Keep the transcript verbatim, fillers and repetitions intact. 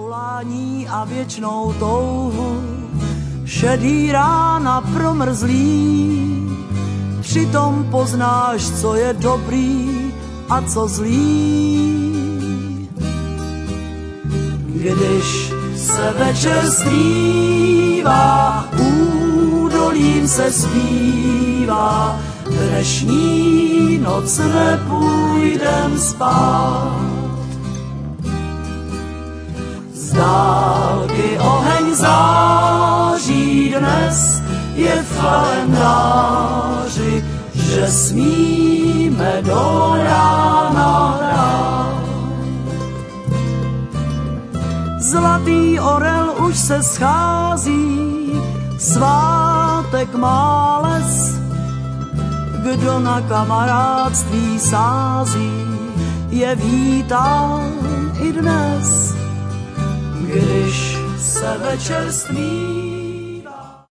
volání a věčnou touhu, šedý rána promrzlý, přitom poznáš, co je dobrý a co zlý. Když se večer skrývá, údolím se zpívá, dnešní noc nepůjdem spát. Z dálky oheň září, dnes je v kalendáři, že smíme do rána hrát. Zlatý orel už se schází, svátek má les. Kdo na kamarádství sází, je vítán i dnes. Když se večerství